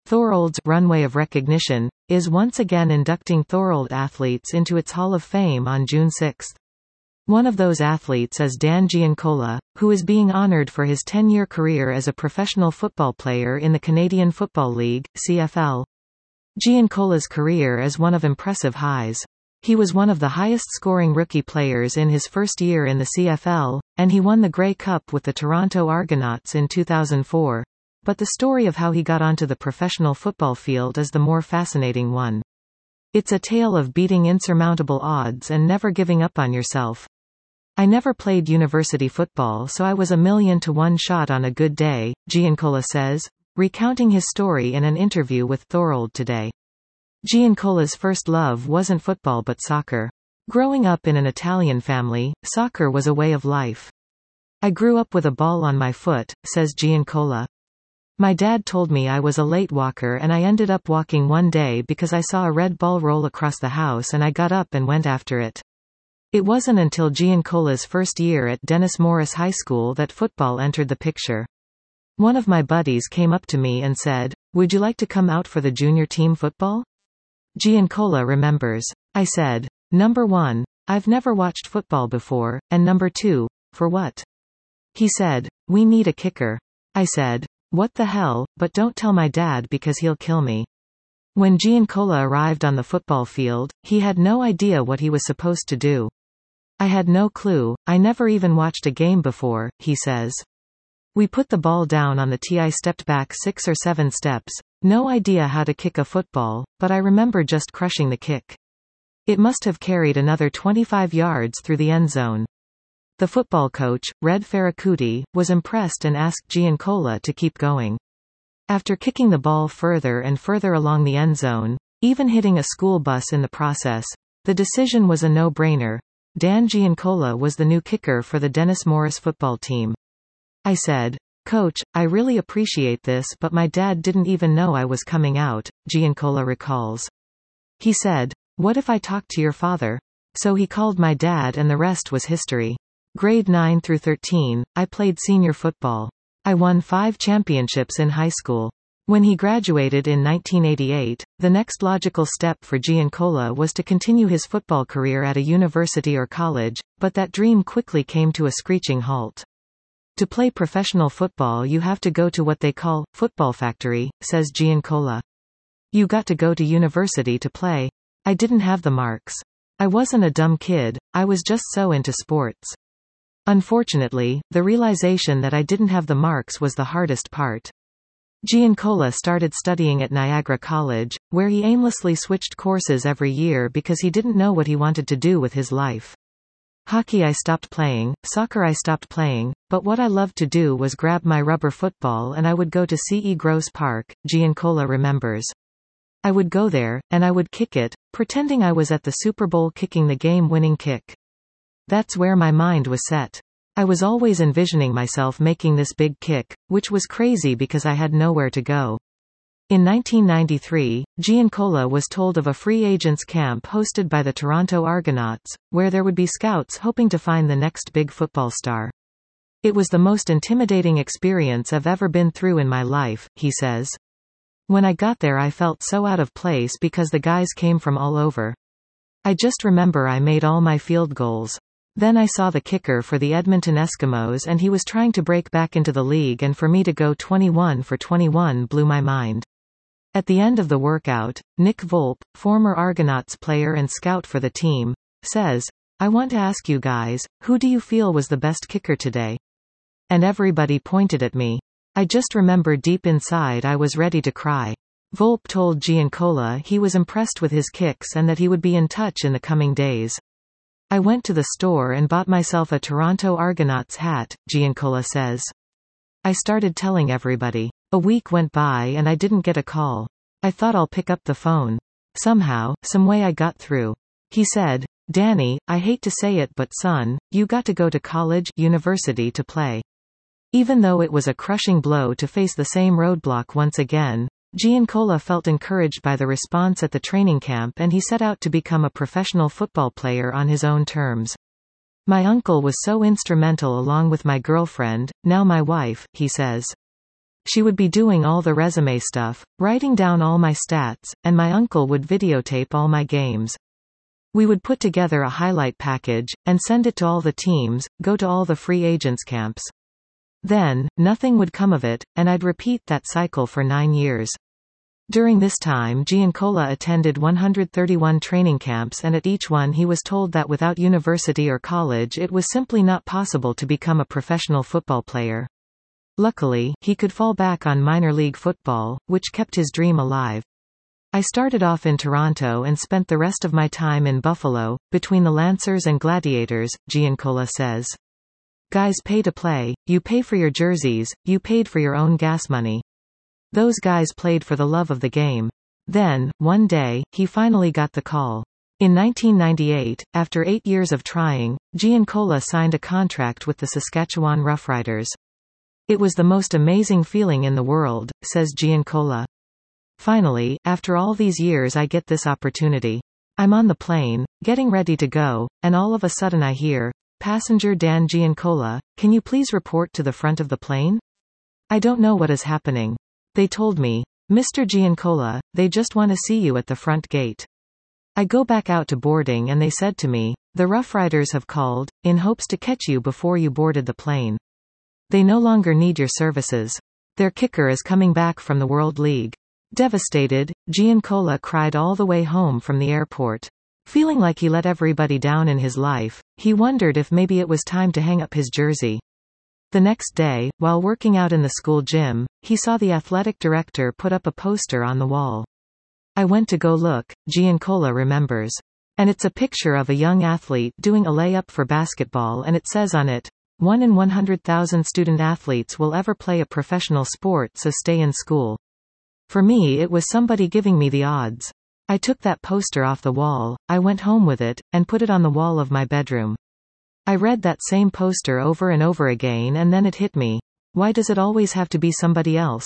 Thorold's runway of recognition is once again inducting Thorold athletes into its Hall of Fame on June 6. One of those athletes is Dan Giancola, who is being honored for his 10-year career as a professional football player in the Canadian Football League, CFL. Giancola's career is one of impressive highs. He was one of the highest-scoring rookie players in his first year in the CFL, and he won the Grey Cup with the Toronto Argonauts in 2004. But the story of how he got onto the professional football field is the more fascinating one. It's a tale of beating insurmountable odds and never giving up on yourself. I never played university football, so I was 1,000,000 to 1 shot on a good day, Giancola says, recounting his story in an interview with Thorold Today. Giancola's first love wasn't football but soccer. Growing up in an Italian family, soccer was a way of life. I grew up with a ball on my foot, says Giancola. My dad told me I was a late walker and I ended up walking one day because I saw a red ball roll across the house and I got up and went after it. It wasn't until Giancola's first year at Dennis Morris High School that football entered the picture. One of my buddies came up to me and said, "Would you like to come out for the junior team football?" Giancola remembers. I said, "Number 1, I've never watched football before, and number 2, for what?" He said, "We need a kicker." I said, "What the hell, but don't tell my dad because he'll kill me." When Giancola arrived on the football field, he had no idea what he was supposed to do. I had no clue, I never even watched a game before, he says. We put the ball down on the tee. I stepped back 6 or 7 steps. No idea how to kick a football, but I remember just crushing the kick. It must have carried another 25 yards through the end zone. The football coach, Red Ferracuti, was impressed and asked Giancola to keep going. After kicking the ball further and further along the end zone, even hitting a school bus in the process, the decision was a no-brainer. Dan Giancola was the new kicker for the Dennis Morris football team. I said, "Coach, I really appreciate this, but my dad didn't even know I was coming out," Giancola recalls. He said, "What if I talked to your father?" So he called my dad and the rest was history. Grade 9 through 13, I played senior football. I won 5 championships in high school. When he graduated in 1988, the next logical step for Giancola was to continue his football career at a university or college, but that dream quickly came to a screeching halt. To play professional football you have to go to what they call football factory, says Giancola. You got to go to university to play. I didn't have the marks. I wasn't a dumb kid, I was just so into sports. Unfortunately, the realization that I didn't have the marks was the hardest part. Giancola started studying at Niagara College, where he aimlessly switched courses every year because he didn't know what he wanted to do with his life. Hockey I stopped playing, soccer I stopped playing, but what I loved to do was grab my rubber football and I would go to C.E. Gross Park, Giancola remembers. I would go there, and I would kick it, pretending I was at the Super Bowl kicking the game-winning kick. That's where my mind was set. I was always envisioning myself making this big kick, which was crazy because I had nowhere to go. In 1993, Giancola was told of a free agents camp hosted by the Toronto Argonauts, where there would be scouts hoping to find the next big football star. It was the most intimidating experience I've ever been through in my life, he says. When I got there I felt so out of place because the guys came from all over. I just remember I made all my field goals. Then I saw the kicker for the Edmonton Eskimos and he was trying to break back into the league, and for me to go 21 for 21 blew my mind. At the end of the workout, Nick Volpe, former Argonauts player and scout for the team, says, "I want to ask you guys, who do you feel was the best kicker today?" And everybody pointed at me. I just remember deep inside I was ready to cry. Volpe told Giancola he was impressed with his kicks and that he would be in touch in the coming days. I went to the store and bought myself a Toronto Argonauts hat, Giancola says. I started telling everybody. A week went by and I didn't get a call. I thought I'll pick up the phone. Somehow, some way I got through. He said, "Danny, I hate to say it but son, you got to go to college, university to play." Even though it was a crushing blow to face the same roadblock once again, Giancola felt encouraged by the response at the training camp and he set out to become a professional football player on his own terms. "My uncle was so instrumental along with my girlfriend, now my wife," he says. She would be doing all the resume stuff, writing down all my stats, and my uncle would videotape all my games. We would put together a highlight package, and send it to all the teams, go to all the free agents camps. Then, nothing would come of it, and I'd repeat that cycle for 9 years. During this time Giancola attended 131 training camps, and at each one he was told that without university or college it was simply not possible to become a professional football player. Luckily, he could fall back on minor league football, which kept his dream alive. I started off in Toronto and spent the rest of my time in Buffalo, between the Lancers and Gladiators, Giancola says. Guys pay to play, you pay for your jerseys, you paid for your own gas money. Those guys played for the love of the game. Then, one day, he finally got the call. In 1998, after 8 years of trying, Giancola signed a contract with the Saskatchewan Roughriders. It was the most amazing feeling in the world, says Giancola. Finally, after all these years I get this opportunity. I'm on the plane, getting ready to go, and all of a sudden I hear, "Passenger Dan Giancola, can you please report to the front of the plane?" I don't know what is happening. They told me, "Mr. Giancola, they just want to see you at the front gate." I go back out to boarding and they said to me, "The Rough Riders have called, in hopes to catch you before you boarded the plane. They no longer need your services. Their kicker is coming back from the World League." Devastated, Giancola cried all the way home from the airport. Feeling like he let everybody down in his life, he wondered if maybe it was time to hang up his jersey. The next day, while working out in the school gym, he saw the athletic director put up a poster on the wall. I went to go look, Giancola remembers. And it's a picture of a young athlete doing a layup for basketball, and it says on it, "1 in 100,000 student athletes will ever play a professional sport, so stay in school." For me it was somebody giving me the odds. I took that poster off the wall, I went home with it, and put it on the wall of my bedroom. I read that same poster over and over again, and then it hit me. Why does it always have to be somebody else?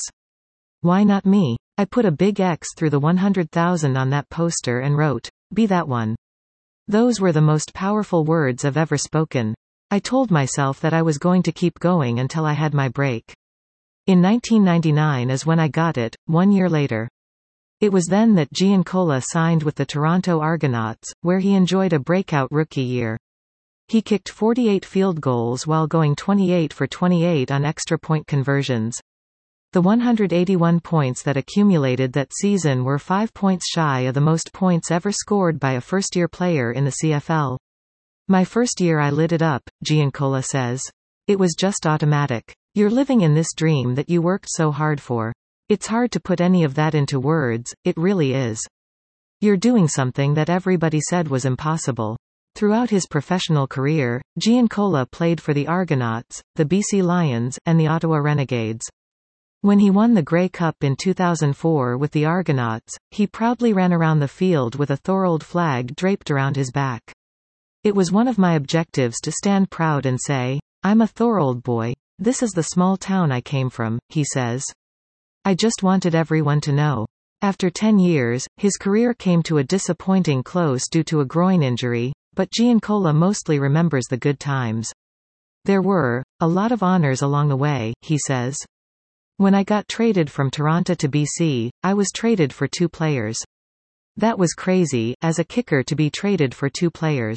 Why not me? I put a big X through the 100,000 on that poster and wrote, "Be that one." Those were the most powerful words I've ever spoken. I told myself that I was going to keep going until I had my break. In 1999 is when I got it, 1 year later. It was then that Giancola signed with the Toronto Argonauts, where he enjoyed a breakout rookie year. He kicked 48 field goals while going 28 for 28 on extra point conversions. The 181 points that accumulated that season were 5 points shy of the most points ever scored by a first-year player in the CFL. "My first year I lit it up," Giancola says. "It was just automatic. You're living in this dream that you worked so hard for. It's hard to put any of that into words, it really is. You're doing something that everybody said was impossible." Throughout his professional career, Giancola played for the Argonauts, the BC Lions, and the Ottawa Renegades. When he won the Grey Cup in 2004 with the Argonauts, he proudly ran around the field with a Thorold flag draped around his back. "It was one of my objectives to stand proud and say, 'I'm a Thorold boy. This is the small town I came from,'" he says. "I just wanted everyone to know." After 10 years, his career came to a disappointing close due to a groin injury, but Giancola mostly remembers the good times. "There were a lot of honors along the way," he says. "When I got traded from Toronto to BC, I was traded for 2 players. That was crazy, as a kicker to be traded for 2 players.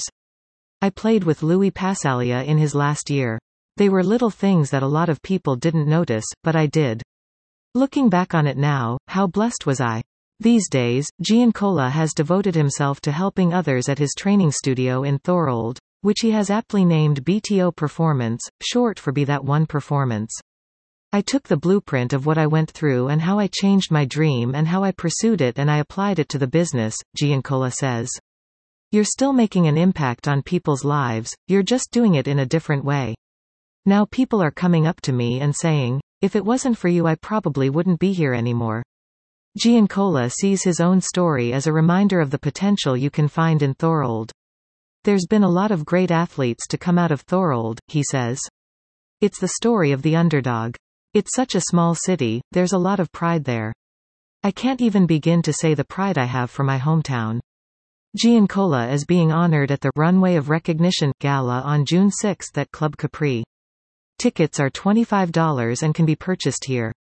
I played with Louis Passalia in his last year. They were little things that a lot of people didn't notice, but I did. Looking back on it now, how blessed was I?" These days, Giancola has devoted himself to helping others at his training studio in Thorold, which he has aptly named BTO Performance, short for Be That One Performance. "I took the blueprint of what I went through and how I changed my dream and how I pursued it, and I applied it to the business," Giancola says. "You're still making an impact on people's lives, you're just doing it in a different way. Now people are coming up to me and saying, 'If it wasn't for you I probably wouldn't be here anymore.'" Giancola sees his own story as a reminder of the potential you can find in Thorold. "There's been a lot of great athletes to come out of Thorold," he says. "It's the story of the underdog. It's such a small city, there's a lot of pride there. I can't even begin to say the pride I have for my hometown." Giancola is being honored at the Runway of Recognition Gala on June 6 at Club Capri. Tickets are $25 and can be purchased here.